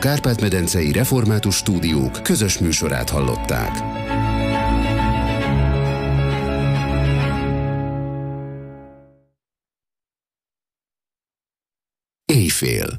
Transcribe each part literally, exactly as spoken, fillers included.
Kárpát-medencei Református Stúdiók közös műsorát hallották. Éjfél.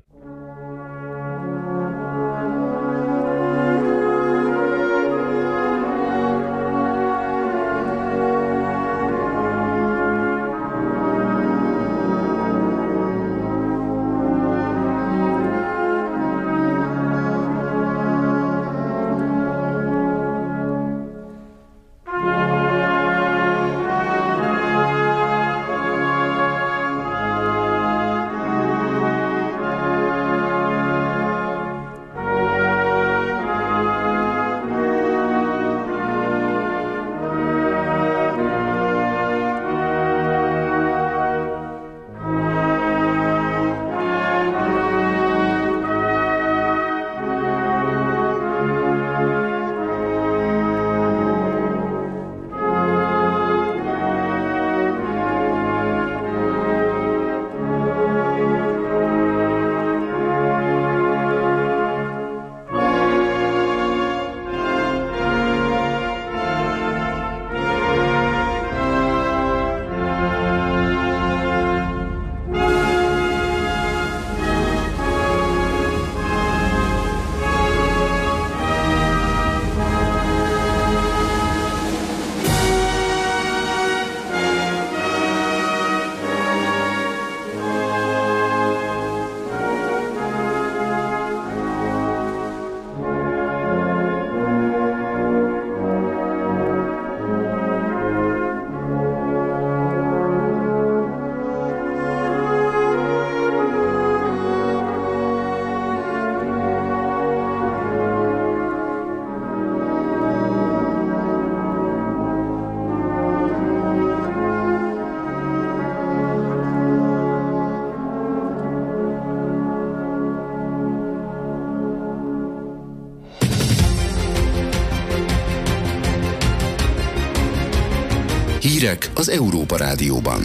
Hírek az Európa Rádióban.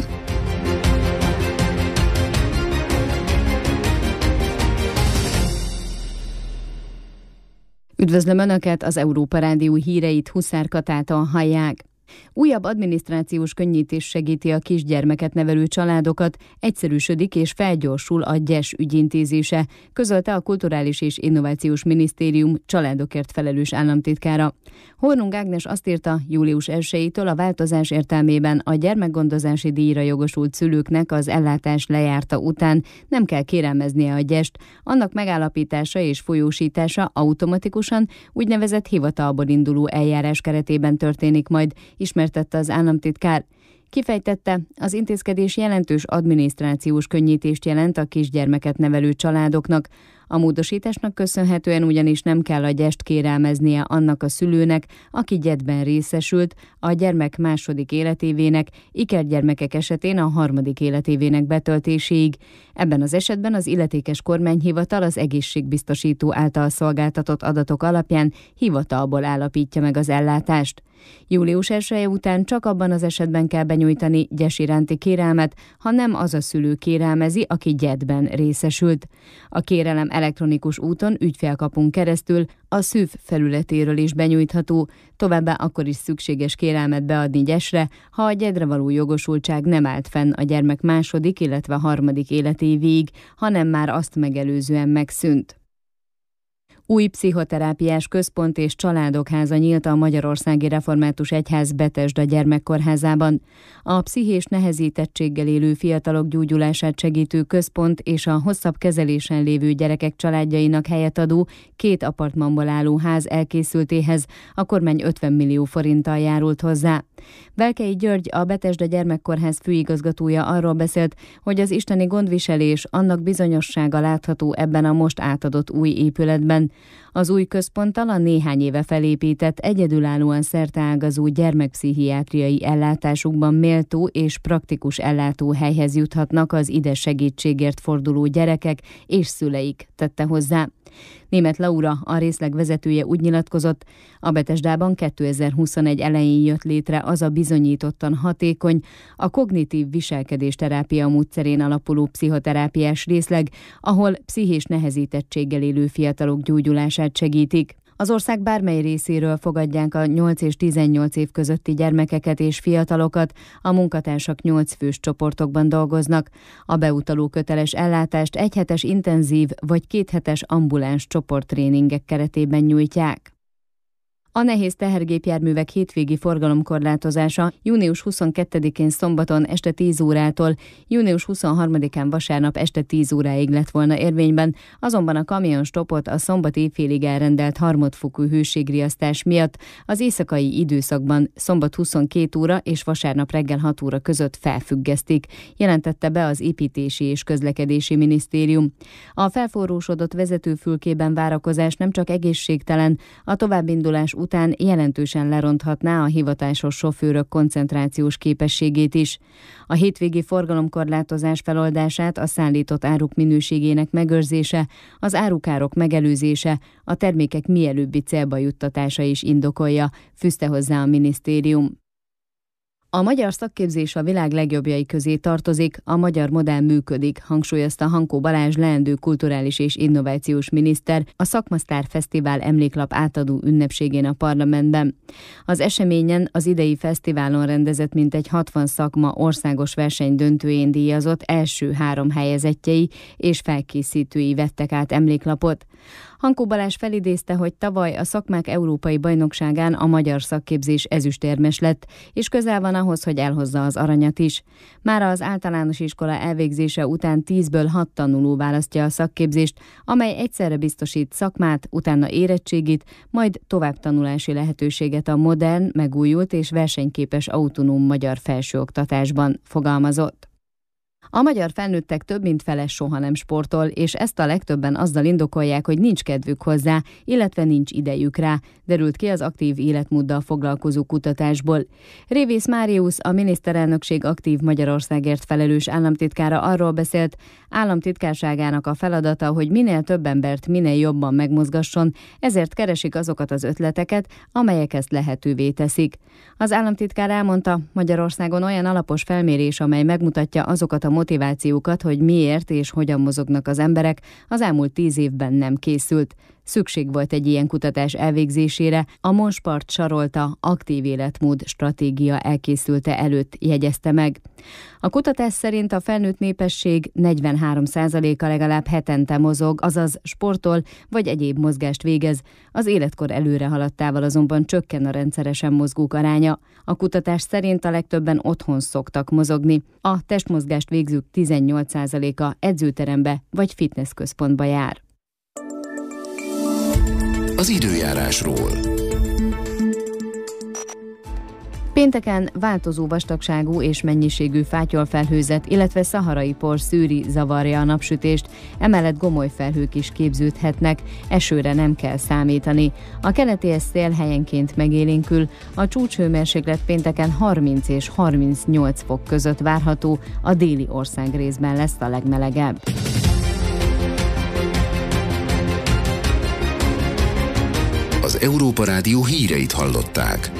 Üdvözlöm Önöket, az Európa Rádió híreit Huszár Katától hallják. Újabb adminisztrációs könnyítés segíti a kisgyermeket nevelő családokat, egyszerűsödik és felgyorsul a gyes ügyintézése, közölte a Kulturális és Innovációs Minisztérium családokért felelős államtitkára. Hornung Ágnes azt írta, július elsejétől a változás értelmében a gyermekgondozási díjra jogosult szülőknek az ellátás lejárta után nem kell kérelmeznie a gyest, annak megállapítása és folyósítása automatikusan úgynevezett hivatalból induló eljárás keretében történik majd, ismertette az államtitkár. Kifejtette, az intézkedés jelentős adminisztrációs könnyítést jelent a kisgyermeket nevelő családoknak. A módosításnak köszönhetően ugyanis nem kell a gyest kérelmeznie annak a szülőnek, aki gyedben részesült, a gyermek második életévének, ikergyermekek esetén a harmadik életévének betöltéséig. Ebben az esetben az illetékes kormányhivatal az egészségbiztosító által szolgáltatott adatok alapján hivatalból állapítja meg az ellátást. július elseje után csak abban az esetben kell benyújtani gyes iránti kérelmet, ha nem az a szülő kérelmezi, aki gyedben részesült. A kérelem elektronikus úton ügyfélkapun keresztül a szűv felületéről is benyújtható, továbbá akkor is szükséges kérelmet beadni gyesre, ha a gyedre való jogosultság nem állt fenn a gyermek második, illetve harmadik életévéig, hanem már azt megelőzően megszűnt. Új pszichoterápiás központ és családok háza nyílt a Magyarországi Református Egyház Betesda gyermekkórházában. A pszichés nehezítettséggel élő fiatalok gyógyulását segítő központ és a hosszabb kezelésen lévő gyerekek családjainak helyet adó két apartmanból álló ház elkészültéhez a kormány ötven millió forinttal járult hozzá. Velkei György, a Betesda gyermekkórház főigazgatója arról beszélt, hogy az isteni gondviselés, annak bizonyossága látható ebben a most átadott új épületben. Az új központtal a néhány éve felépített, egyedülállóan szerteágazó gyermekpszichiátriai ellátásukban méltó és praktikus ellátóhelyhez juthatnak az ide segítségért forduló gyerekek és szüleik, tette hozzá. Németh Laura, a részleg vezetője úgy nyilatkozott, a Betesdában kétezer-huszonegy elején jött létre az a bizonyítottan hatékony, a kognitív viselkedésterápia módszerén alapuló pszichoterápiás részleg, ahol pszichés nehezítettséggel élő fiatalok gyógyulását segítik. Az ország bármely részéről fogadják a nyolc és tizennyolc év közötti gyermekeket és fiatalokat, a munkatársak nyolc fős csoportokban dolgoznak. A beutaló köteles ellátást egyhetes intenzív vagy kéthetes ambuláns csoporttréningek keretében nyújtják. A nehéz tehergépjárművek hétvégi forgalomkorlátozása június huszonkettedikén szombaton este tíz órától június huszonharmadikán vasárnap este tíz óráig lett volna érvényben, azonban a kamionstopot a szombat éjfélig elrendelt harmadfokú hőségriasztás miatt az éjszakai időszakban szombat huszonkét óra és vasárnap reggel hat óra között felfüggesztik, jelentette be az Építési és Közlekedési Minisztérium. A felforrósodott vezetőfülkében várakozás nem csak egészségtelen, a továbbindulás után jelentősen leronthatná a hivatásos sofőrök koncentrációs képességét is. A hétvégi forgalomkorlátozás feloldását a szállított áruk minőségének megőrzése, az árukárok megelőzése, a termékek mielőbbi célba juttatása is indokolja, fűzte hozzá a minisztérium. A magyar szakképzés a világ legjobbjai közé tartozik, a magyar modell működik, hangsúlyozta Hankó Balázs leendő kulturális és innovációs miniszter a Szakmasztár Fesztivál emléklap átadó ünnepségén a parlamentben. Az eseményen az idei fesztiválon rendezett mintegy hatvan szakma országos verseny döntőjén díjazott első három helyezettjei és felkészítői vettek át emléklapot. Hankó Balázs felidézte, hogy tavaly a szakmák európai bajnokságán a magyar szakképzés ezüstérmes lett, és közel van ahhoz, hogy elhozza az aranyat is. Mára az általános iskola elvégzése után tízből hat tanuló választja a szakképzést, amely egyszerre biztosít szakmát, utána érettségit, majd továbbtanulási lehetőséget a modern, megújult és versenyképes autonóm magyar felsőoktatásban, fogalmazott. A magyar felnőttek több mint fele soha nem sportol, és ezt a legtöbben azzal indokolják, hogy nincs kedvük hozzá, illetve nincs idejük rá, derült ki az aktív életmóddal foglalkozó kutatásból. Révész Máriusz, a miniszterelnökség aktív Magyarországért felelős államtitkára arról beszélt, államtitkárságának a feladata, hogy minél több embert minél jobban megmozgasson, ezért keresik azokat az ötleteket, amelyek ezt lehetővé teszik. Az államtitkár elmondta, Magyarországon olyan alapos felmérés, amely megmutatja azokat a motivációkat, hogy miért és hogyan mozognak az emberek, az elmúlt tíz évben nem készült. Szükség volt egy ilyen kutatás elvégzésére, a Monspart Sarolta aktív életmód stratégia elkészülte előtt jegyezte meg. A kutatás szerint a felnőtt népesség negyvenhárom százaléka legalább hetente mozog, azaz sportol vagy egyéb mozgást végez, az életkor előre haladtával azonban csökken a rendszeresen mozgók aránya. A kutatás szerint a legtöbben otthon szoktak mozogni. A testmozgást végzők tizennyolc százaléka edzőterembe vagy fitnessközpontba jár. Az időjárásról. Pénteken változó vastagságú és mennyiségű fátyolfelhőzet, illetve szaharai por szűri zavarja a napsütést, emellett gomoly felhők is képződhetnek, esőre nem kell számítani. A keleti szél helyenként megélénkül, a csúcshőmérséklet pénteken harminc és harmincnyolc fok között várható, a déli ország részben lesz a legmelegebb. Az Európa Rádió híreit hallották.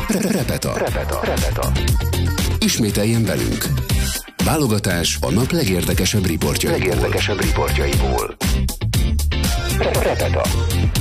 Repeta. Repeta. Repeta. Ismételjen velünk. Válogatás a nap legérdekesebb riportjaiból. Legérdekesebb riportjaiból. Repeta.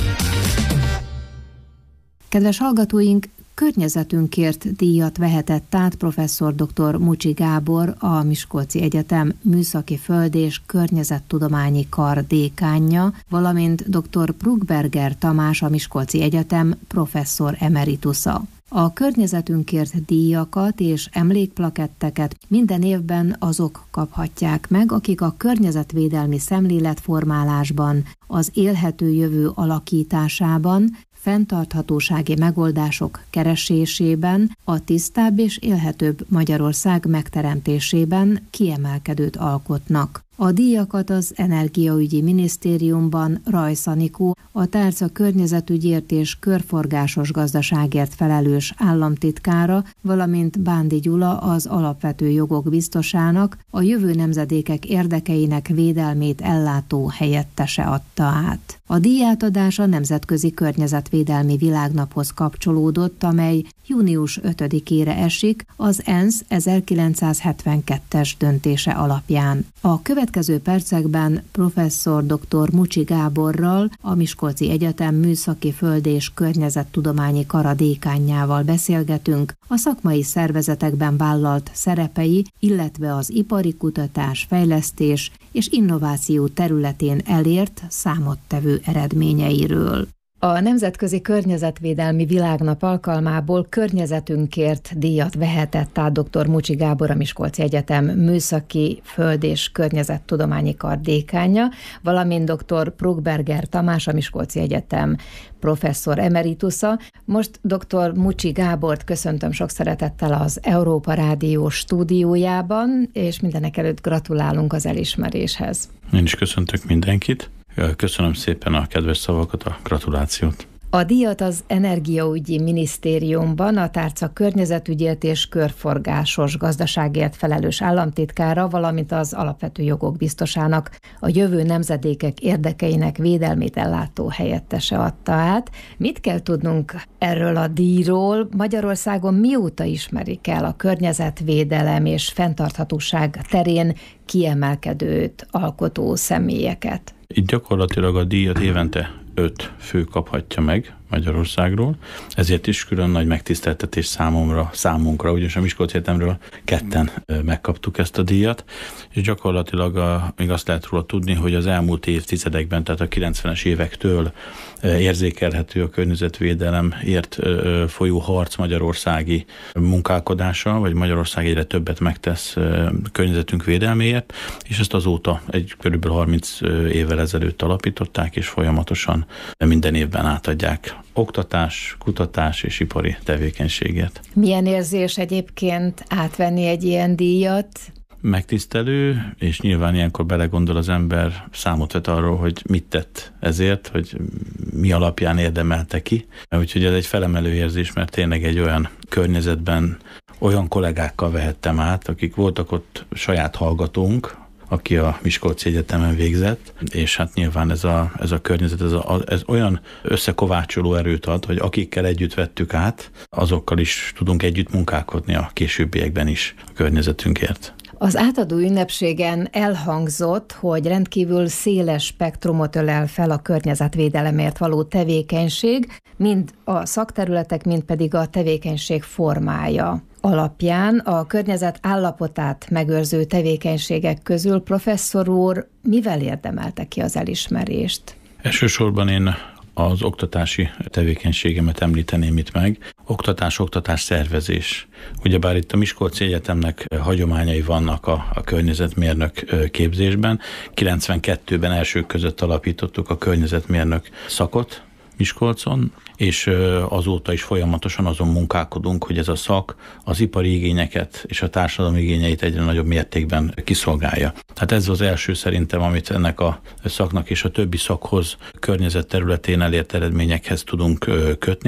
Kedves hallgatóink, környezetünkért díjat vehetett át professzor dr. Mucsi Gábor, a Miskolci Egyetem Műszaki Föld- és Környezettudományi Kar dékánja, valamint dr. Bruckberger Tamás, a Miskolci Egyetem professzor emeritusza. A környezetünkért díjakat és emlékplaketteket minden évben azok kaphatják meg, akik a környezetvédelmi szemléletformálásban, az élhető jövő alakításában, fenntarthatósági megoldások keresésében, a tisztább és élhetőbb Magyarország megteremtésében kiemelkedőt alkotnak. A díjakat az Energiaügyi Minisztériumban Rajsz Anikó, a tárca környezetügyért és körforgásos gazdaságért felelős államtitkára, valamint Bándi Gyula, az alapvető jogok biztosának, a jövő nemzedékek érdekeinek védelmét ellátó helyettese adta át. A díjátadás a Nemzetközi Környezetvédelmi Világnaphoz kapcsolódott, amely június ötödikére esik az ENSZ ezerkilencszázhetvenkettes döntése alapján. A következő percekben professzor dr. Mucsi Gáborral, a Miskolci Egyetem Műszaki Föld- és Környezettudományi Kara dékánjával beszélgetünk a szakmai szervezetekben vállalt szerepei, illetve az ipari kutatás, fejlesztés és innováció területén elért számottevő eredményeiről. A Nemzetközi Környezetvédelmi Világnap alkalmából környezetünkért díjat vehetett át dr. Mucsi Gábor, a Miskolci Egyetem Műszaki Föld- és Környezettudományi Kar dékánja, valamint dr. Bruckberger Tamás, a Miskolci Egyetem professzor emeritusza. Most dr. Mucsi Gábort köszöntöm sok szeretettel az Európa Rádió stúdiójában, és mindenekelőtt gratulálunk az elismeréshez. Én is köszöntök mindenkit. Köszönöm szépen a kedves szavakat, a gratulációt. A díjat az Energiaügyi Minisztériumban a tárca környezetügyért és körforgásos gazdaságért felelős államtitkára, valamint az alapvető jogok biztosának, a jövő nemzedékek érdekeinek védelmét ellátó helyettese adta át. Mit kell tudnunk erről a díjról? Magyarországon mióta ismerik el a környezetvédelem és fenntarthatóság terén kiemelkedőt alkotó személyeket? Itt gyakorlatilag a díjat évente öt fő kaphatja meg Magyarországról, ezért is külön nagy megtiszteltetés számomra, számunkra, ugyanis a Miskolci Egyetemről ketten megkaptuk ezt a díjat, és gyakorlatilag a, még azt lehet róla tudni, hogy az elmúlt évtizedekben, tehát a kilencvenes évektől érzékelhető a környezetvédelemért folyó harc magyarországi munkálkodása, vagy Magyarország egyre többet megtesz környezetünk védelméért, és ezt azóta egy körülbelül harminc évvel ezelőtt alapították, és folyamatosan minden évben átadják oktatás, kutatás és ipari tevékenységért. Milyen érzés egyébként átvenni egy ilyen díjat? Megtisztelő, és nyilván ilyenkor belegondol az ember, számot vet arról, hogy mit tett ezért, hogy mi alapján érdemelte ki. Úgyhogy ez egy felemelő érzés, mert tényleg egy olyan környezetben olyan kollégákkal vehettem át, akik voltak ott saját hallgatónk, aki a Miskolci Egyetemen végzett, és hát nyilván ez a, ez a környezet, ez, a, ez olyan összekovácsoló erőt ad, hogy akikkel együtt vettük át, azokkal is tudunk együtt munkálkodni a későbbiekben is a környezetünkért. Az átadó ünnepségen elhangzott, hogy rendkívül széles spektrumot ölel fel a környezetvédelemért való tevékenység, mind a szakterületek, mind pedig a tevékenység formája alapján. A környezet állapotát megőrző tevékenységek közül professzor úr mivel érdemelte ki az elismerést? Elsősorban én az oktatási tevékenységemet említeném itt meg. Oktatás, oktatás szervezés. Ugyebár itt a Miskolci Egyetemnek hagyományai vannak a, a környezetmérnök képzésben. kilencvenkettőben elsők között alapítottuk a környezetmérnök szakot Miskolcon, és azóta is folyamatosan azon munkálkodunk, hogy ez a szak az ipari igényeket és a társadalmi igényeit egyre nagyobb mértékben kiszolgálja. Tehát ez az első szerintem, amit ennek a szaknak és a többi szakhoz környezet területén elért eredményekhez tudunk kötni.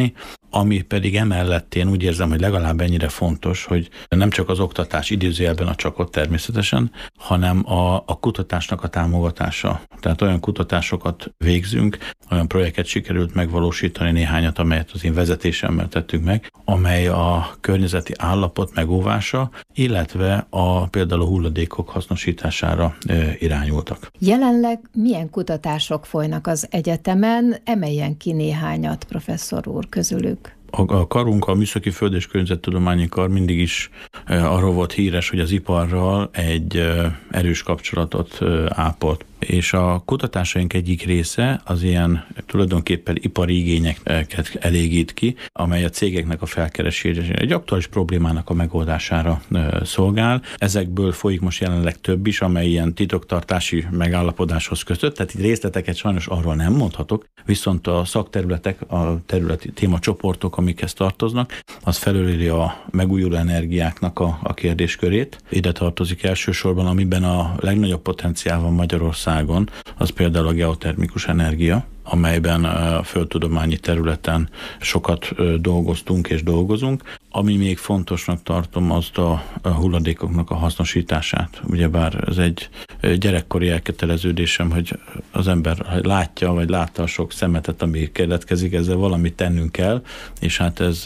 ami pedig emellett én úgy érzem, hogy legalább ennyire fontos, hogy nem csak az oktatás idézőjelben a csakot természetesen, hanem a, a kutatásnak a támogatása. Tehát olyan kutatásokat végzünk, olyan projektet sikerült megvalósítani, néhányat, amelyet az én vezetésemmel tettünk meg, amely a környezeti állapot megóvása, illetve a például a hulladékok hasznosítására e, irányultak. Jelenleg milyen kutatások folynak az egyetemen? Emeljen ki néhányat, professzor úr, közülük. A karunk, a Műszaki Föld- és Környezettudományi Kar mindig is e, arról volt híres, hogy az iparral egy e, erős kapcsolatot e, ápolt. És a kutatásaink egyik része az ilyen tulajdonképpen ipari igényeket elégít ki, amely a cégeknek a felkeresésére, egy aktuális problémának a megoldására e, szolgál. Ezekből folyik most jelenleg több is, amely ilyen titoktartási megállapodáshoz kötött, tehát itt részleteket sajnos arról nem mondhatok, viszont a szakterületek, a területi témacsoportok, amikhez tartoznak, az felöléri a megújuló energiáknak a, a kérdéskörét. Ide tartozik elsősorban, amiben a legnagyobb potenciál van Magyarországon, az például a geotermikus energia, amelyben a földtudományi területen sokat dolgoztunk és dolgozunk. Ami még fontosnak tartom, azt a hulladékoknak a hasznosítását. Ugyebár ez egy gyerekkori elköteleződésem, hogy az ember látja, vagy látta a sok szemetet, ami keletkezik, ezzel valamit tennünk kell, és hát ez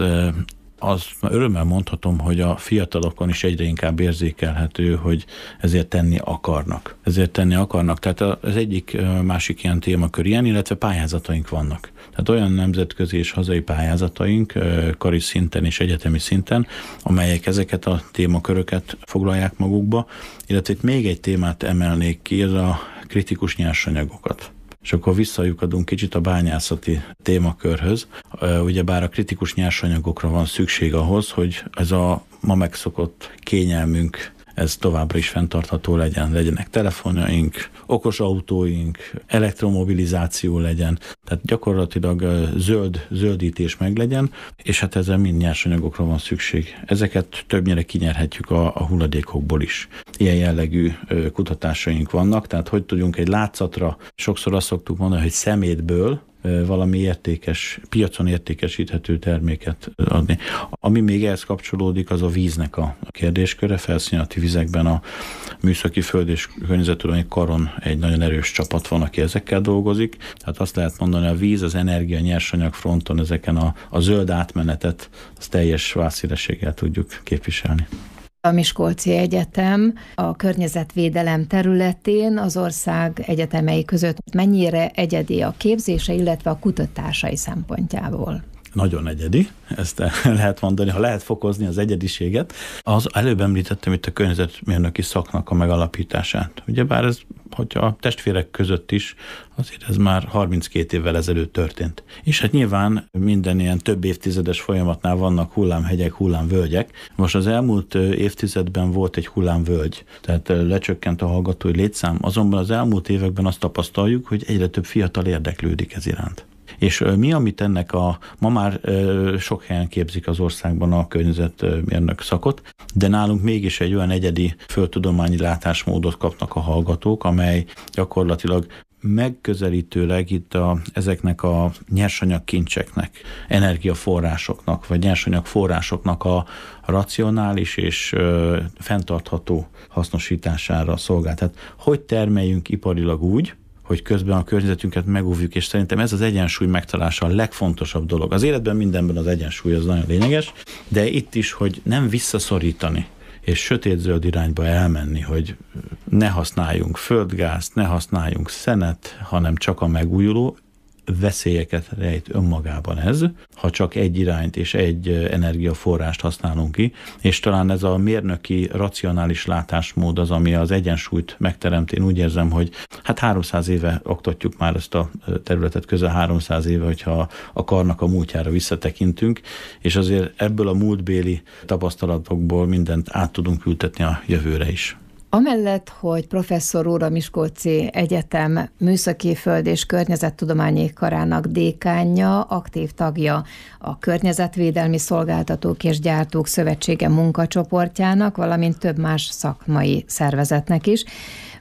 azt örömmel mondhatom, hogy a fiatalokon is egyre inkább érzékelhető, hogy ezért tenni akarnak. Ezért tenni akarnak. Tehát az egyik másik ilyen témakör ilyen, illetve pályázataink vannak. Tehát olyan nemzetközi és hazai pályázataink, kari szinten és egyetemi szinten, amelyek ezeket a témaköröket foglalják magukba, illetve még egy témát emelnék ki, ez a kritikus nyersanyagokat. És akkor visszajukadunk kicsit a bányászati témakörhöz. Ugyebár a kritikus nyersanyagokra van szükség ahhoz, hogy ez a ma megszokott kényelmünk, ez továbbra is fenntartható legyen. Legyenek telefonjaink, okos autóink, elektromobilizáció legyen, tehát gyakorlatilag zöld, zöldítés meg legyen, és hát ezzel mind nyersanyagokra van szükség. Ezeket többnyire kinyerhetjük a, a hulladékokból is. Ilyen jellegű kutatásaink vannak, tehát hogy tudjunk egy látszatra, sokszor azt szoktuk mondani, hogy szemétből valami értékes, piacon értékesíthető terméket adni. Ami még ehhez kapcsolódik, az a víznek a kérdésköre. Felszínalatti vizekben a Műszaki Föld- és Környezettudományi Karon egy nagyon erős csapat van, aki ezekkel dolgozik. Tehát azt lehet mondani, a víz, az energia, nyersanyag fronton ezeken a, a zöld átmenetet, az teljes válszélességgel tudjuk képviselni. A Miskolci Egyetem a környezetvédelem területén az ország egyetemei között mennyire egyedi a képzése, illetve a kutatásai szempontjából? Nagyon egyedi, ezt lehet mondani, ha lehet fokozni az egyediséget. Az előbb említettem itt a környezetmérnöki szaknak a megalapítását. Ugyebár ez, hogyha a testvérek között is, azért ez már harminckét évvel ezelőtt történt. És hát nyilván minden ilyen több évtizedes folyamatnál vannak hullámhegyek, hullámvölgyek. Most az elmúlt évtizedben volt egy hullámvölgy, tehát lecsökkent a hallgatói létszám, azonban az elmúlt években azt tapasztaljuk, hogy egyre több fiatal érdeklődik ez iránt. És mi, amit ennek a, ma már sok helyen képzik az országban a környezetmérnök szakot, de nálunk mégis egy olyan egyedi földtudományi látásmódot kapnak a hallgatók, amely gyakorlatilag megközelítőleg itt a, ezeknek a nyersanyagkincseknek, energiaforrásoknak, vagy nyersanyagforrásoknak a racionális és ö, fenntartható hasznosítására szolgál. Tehát hogy termeljünk iparilag úgy, hogy közben a környezetünket megóvjuk, és szerintem ez az egyensúly megtalálása a legfontosabb dolog. Az életben mindenben az egyensúly az nagyon lényeges, de itt is, hogy nem visszaszorítani, és sötétzöld irányba elmenni, hogy ne használjunk földgázt, ne használjunk szenet, hanem csak a megújuló, veszélyeket rejt önmagában ez, ha csak egy irányt és egy energiaforrást használunk ki, és talán ez a mérnöki, racionális látásmód az, ami az egyensúlyt megteremt. Én úgy érzem, hogy hát háromszáz éve oktatjuk már ezt a területet, közel háromszáz éve, hogyha a karnak a múltjára visszatekintünk, és azért ebből a múltbéli tapasztalatokból mindent át tudunk ültetni a jövőre is. Amellett, hogy professzor úr a Miskolci Egyetem Műszaki Föld- és Környezettudományi Karának dékánja, aktív tagja a Környezetvédelmi Szolgáltatók és Gyártók Szövetsége munkacsoportjának, valamint több más szakmai szervezetnek is.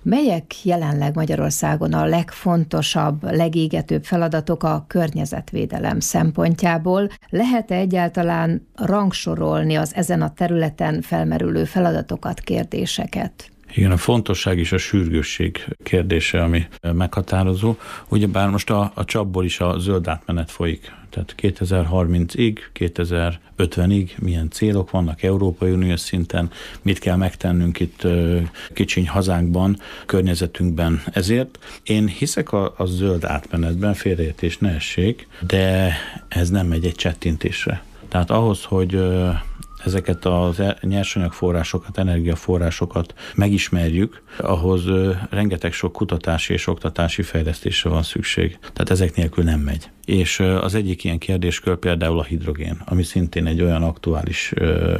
Melyek jelenleg Magyarországon a legfontosabb, legégetőbb feladatok a környezetvédelem szempontjából? Lehet-e egyáltalán rangsorolni az ezen a területen felmerülő feladatokat, kérdéseket? Igen, a fontosság és a sürgősség kérdése, ami meghatározó. Ugyebár most a, a csapból is a zöld átmenet folyik. Tehát kétezer-harmincig, kétezer-ötvenig milyen célok vannak Európai Uniós szinten, mit kell megtennünk itt kicsiny hazánkban, környezetünkben. Ezért én hiszek a, a zöld átmenetben, félreértés ne essék, de ez nem megy egy csettintésre. Tehát ahhoz, hogy ezeket a nyersanyagforrásokat, energiaforrásokat megismerjük, ahhoz rengeteg sok kutatási és oktatási fejlesztésre van szükség. Tehát ezek nélkül nem megy. És az egyik ilyen kérdéskör például a hidrogén, ami szintén egy olyan aktuális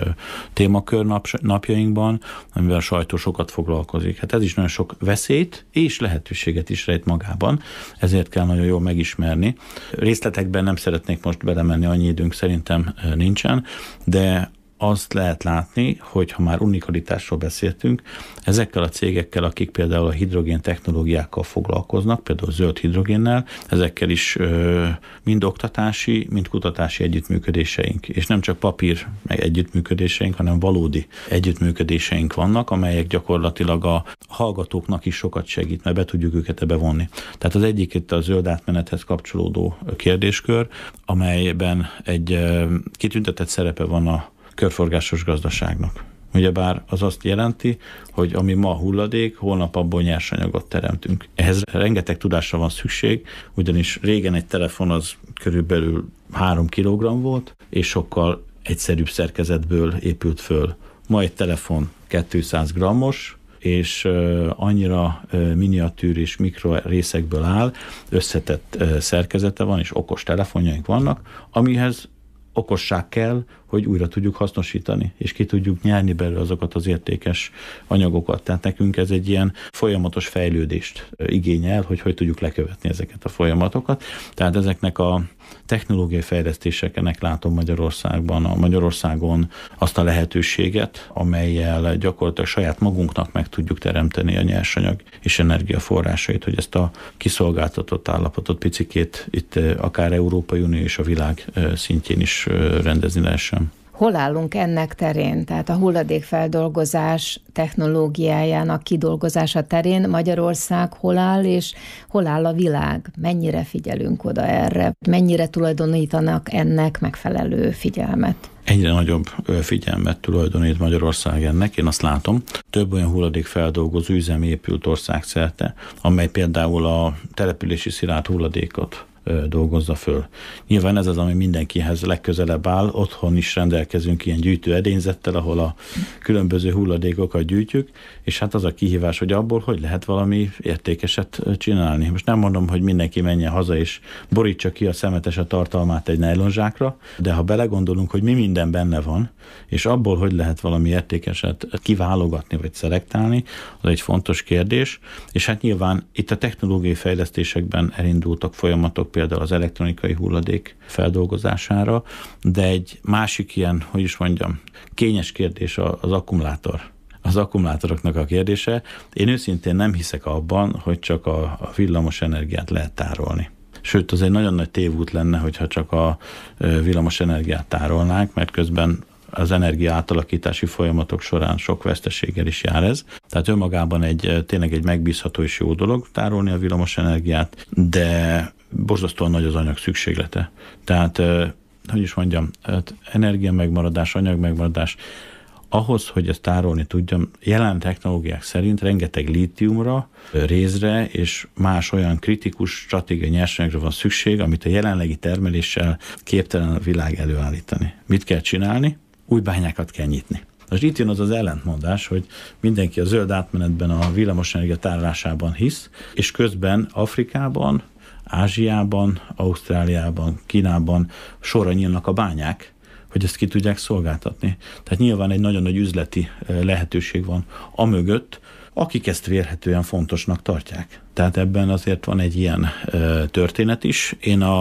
témakör nap, napjainkban, amivel a sajtó sokat foglalkozik. Hát ez is nagyon sok veszélyt és lehetőséget is rejt magában, ezért kell nagyon jól megismerni. Részletekben nem szeretnék most belemenni, annyi időnk szerintem nincsen, de azt lehet látni, hogy ha már unikalitásról beszéltünk, ezekkel a cégekkel, akik például a hidrogén technológiákkal foglalkoznak, például zöld hidrogénnel, ezekkel is ö, mind oktatási, mind kutatási együttműködéseink, és nem csak papír meg együttműködéseink, hanem valódi együttműködéseink vannak, amelyek gyakorlatilag a hallgatóknak is sokat segít, mert be tudjuk őket ebbe vonni. Tehát az egyik itt a zöld átmenethez kapcsolódó kérdéskör, amelyben egy ö, kitüntetett szerepe van a körforgásos gazdaságnak. Ugyebár az azt jelenti, hogy ami ma hulladék, holnap abból nyersanyagot teremtünk. Ehhez rengeteg tudásra van szükség, ugyanis régen egy telefon az körülbelül három kilogramm volt, és sokkal egyszerűbb szerkezetből épült föl. Ma egy telefon kétszáz grammos, és annyira miniatűr és mikro részekből áll, összetett szerkezete van, és okos telefonjaink vannak, amihez okosság kell, hogy újra tudjuk hasznosítani, és ki tudjuk nyerni belőle azokat az értékes anyagokat. Tehát nekünk ez egy ilyen folyamatos fejlődést igényel, hogy hogy tudjuk lekövetni ezeket a folyamatokat. Tehát ezeknek a technológiai fejlesztéseknek látom Magyarországban, a Magyarországon azt a lehetőséget, amellyel gyakorlatilag saját magunknak meg tudjuk teremteni a nyersanyag és energiaforrásait, hogy ezt a kiszolgáltatott állapotot picikét itt akár Európai Unió és a világ szintjén is rendezni lehessen. Hol állunk ennek terén? Tehát a hulladékfeldolgozás technológiájának kidolgozása terén Magyarország hol áll, és hol áll a világ? Mennyire figyelünk oda erre? Mennyire tulajdonítanak ennek megfelelő figyelmet? Egyre nagyobb figyelmet tulajdonít Magyarország ennek, én azt látom. Több olyan hulladékfeldolgozó üzem épült országszerte, amely például a települési szilárd hulladékot dolgozza föl. Nyilván ez az, ami mindenkihez legközelebb áll, otthon is rendelkezünk ilyen gyűjtő edényzettel, ahol a különböző hulladékokat gyűjtjük, és hát az a kihívás, hogy abból hogy lehet valami értékeset csinálni. Most nem mondom, hogy mindenki menjen haza és borítsa ki a szemetes a tartalmát egy nejlonzsákra, de ha belegondolunk, hogy mi minden benne van, és abból hogy lehet valami értékeset kiválogatni vagy szelektálni, az egy fontos kérdés, és hát nyilván itt a technológiai fejlesztésekben elindultak folyamatok, például az elektronikai hulladék feldolgozására, de egy másik ilyen, hogy is mondjam, kényes kérdés az akkumulátor. Az akkumulátoroknak a kérdése. Én őszintén nem hiszek abban, hogy csak a villamos energiát lehet tárolni. Sőt, az egy nagyon nagy tévút lenne, hogyha csak a villamos energiát tárolnánk, mert közben az energia átalakítási folyamatok során sok veszteséggel is jár ez. Tehát önmagában egy, tényleg egy megbízható és jó dolog tárolni a villamos energiát, de borzasztóan nagy az anyag szükséglete. Tehát, hogy is mondjam, energia megmaradás, anyag megmaradás, ahhoz, hogy ezt tárolni tudjam, jelen technológiák szerint rengeteg lítiumra, rézre és más olyan kritikus stratégiai nyersanyagra van szükség, amit a jelenlegi termeléssel képtelen a világ előállítani. Mit kell csinálni? Új bányákat kell nyitni. Most itt jön az az ellentmondás, hogy mindenki a zöld átmenetben, a villamosenergia tárolásában hisz, és közben Afrikában, Ázsiában, Ausztráliában, Kínában sorra nyílnak a bányák, hogy ezt ki tudják szolgáltatni. Tehát nyilván egy nagyon nagy üzleti lehetőség van amögött, akik ezt vélhetően fontosnak tartják. Tehát ebben azért van egy ilyen történet is. Én a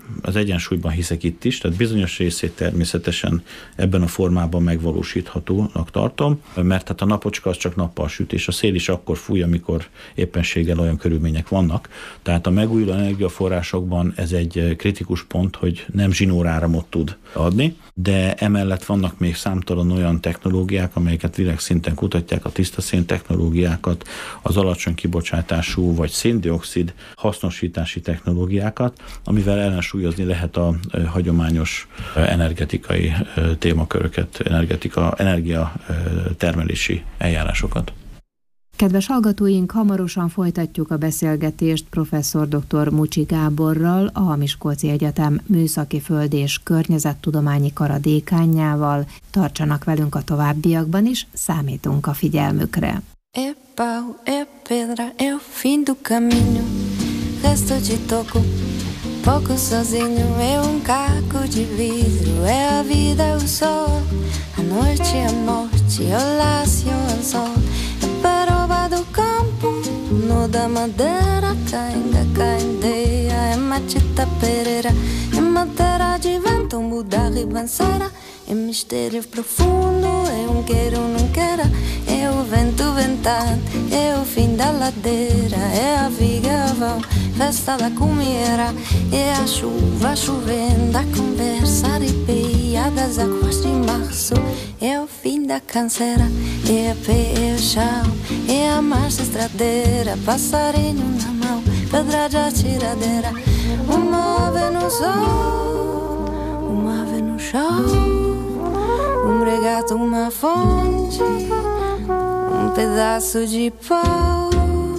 az egyensúlyban hiszek itt is, tehát bizonyos részét természetesen ebben a formában megvalósíthatónak tartom, mert hát a napocska az csak nappal süt, és a szél is akkor fúj, amikor éppenséggel olyan körülmények vannak. Tehát a megújuló energiaforrásokban ez egy kritikus pont, hogy nem zsinóráramot tud adni, de emellett vannak még számtalan olyan technológiák, amelyeket világszinten kutatják, a tiszta szén technológiákat, az alacsony kibocsátású vagy széndioxid hasznosítási technológiákat, amivel ellensúlyozni lehet a hagyományos energetikai témaköröket, energetika, energia termelési eljárásokat. Kedves hallgatóink, hamarosan folytatjuk a beszélgetést professzor dr. Mucsi Gáborral, a Miskolci Egyetem Műszaki Föld- és Környezettudományi Kara dékánjával. Tartsanak velünk a továbbiakban is, számítunk a figyelmükre. É pau, é pedra, é o fim do caminho. Resto de toco, pouco sozinho. É um caco de vidro, é a vida, é o sol. A noite, a morte, o laço, o sol. Peroba do campo, no da madeira, cainga, caindeia, é matita pereira, é madeira de vento, muda ribanceira, é mistério profundo, é um queiro, não queira, é o vento ventando, é o fim da ladeira, é a viga, é a vão, festa da comieira, é a chuva chovendo, a conversa arrepiada das águas de março, é o fim da canseira, é a pé, é o chão, é a marcha estradeira, passarinho na mão, pedra de atiradeira, uma ave no sol, uma ave no chão, um regato, uma fonte, um pedaço de pau.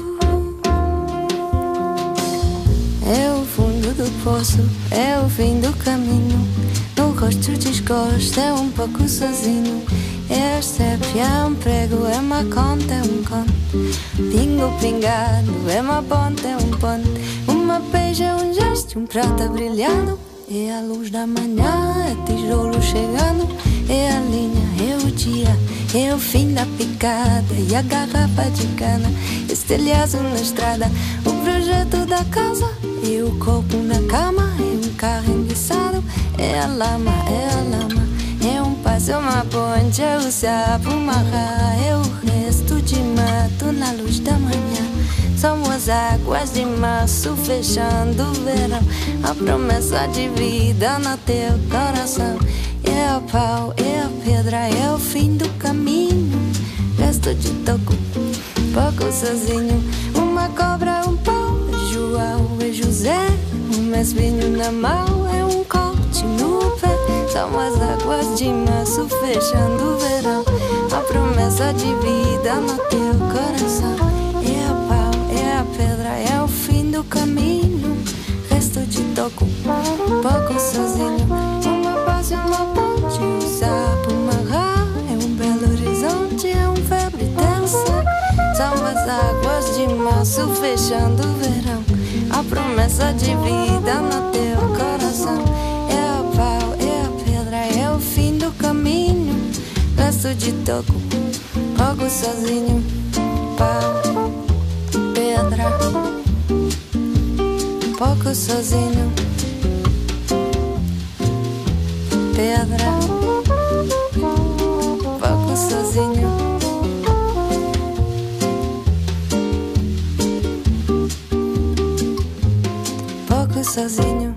É o fundo do poço, é o fim do caminho. No rosto desgosto, é um pouco sozinho. É a sépia, é um prego, é uma conta, é um conto. Pingo pingado, é uma ponte, é um ponte. Uma beija, é um gesto, um prata brilhando. É a luz da manhã, é tijolo chegando. É a linha, é o dia, é o fim da picada. E a garrafa de cana, estelhaço na estrada. O projeto da casa, e o corpo na cama. É um carro enguiçado, é a lama, é a lama. É um passo, uma ponte, é o sapo, uma rá. É o resto de mato na luz da manhã. São as águas de março fechando o verão. A promessa de vida no teu coração. É o pau, é a pedra, é o fim do caminho. Resto de toco, pouco sozinho. Uma cobra, um pau, é João, é José. Um espinho na mão, é um corte no pé. São as águas de março fechando o verão. A promessa de vida no teu coração. É o pau, é a pedra, é o fim do caminho. Resto de toco, pouco sozinho. Uma paz, uma ponte, um sapo, uma rá. É um belo horizonte, é um febre tensa. São as águas de março fechando o verão. A promessa de vida no teu coração. É o pau, é a pedra, é o fim do caminho. Resto de toco, pouco sozinho. Pau, pedra, pouco sozinho. Pedra, pouco sozinho. Pouco sozinho.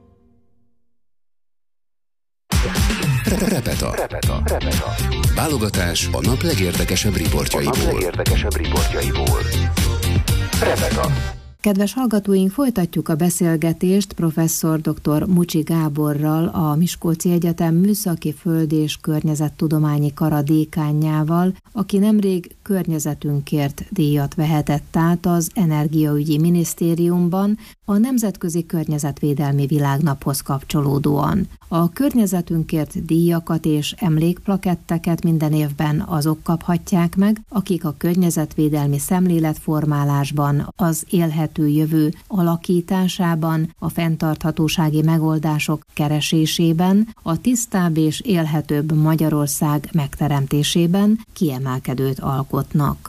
Repeta. Repeta. Repeta. Válogatás a nap legérdekesebb riportjaiból. A nap legérdekesebb riportjaiból. Repeta. Kedves hallgatóink, folytatjuk a beszélgetést professzor dr. Mucsi Gáborral, a Miskolci Egyetem Műszaki Föld- és Környezettudományi Kara dékánjával, aki nemrég környezetünkért díjat vehetett át az Energiaügyi Minisztériumban a Nemzetközi Környezetvédelmi Világnaphoz kapcsolódóan. A környezetünkért díjakat és emlékplaketteket minden évben azok kaphatják meg, akik a környezetvédelmi szemléletformálásban, az élhető jövő alakításában, a fenntarthatósági megoldások keresésében, a tisztább és élhetőbb Magyarország megteremtésében kiemelkedőt alkotnak.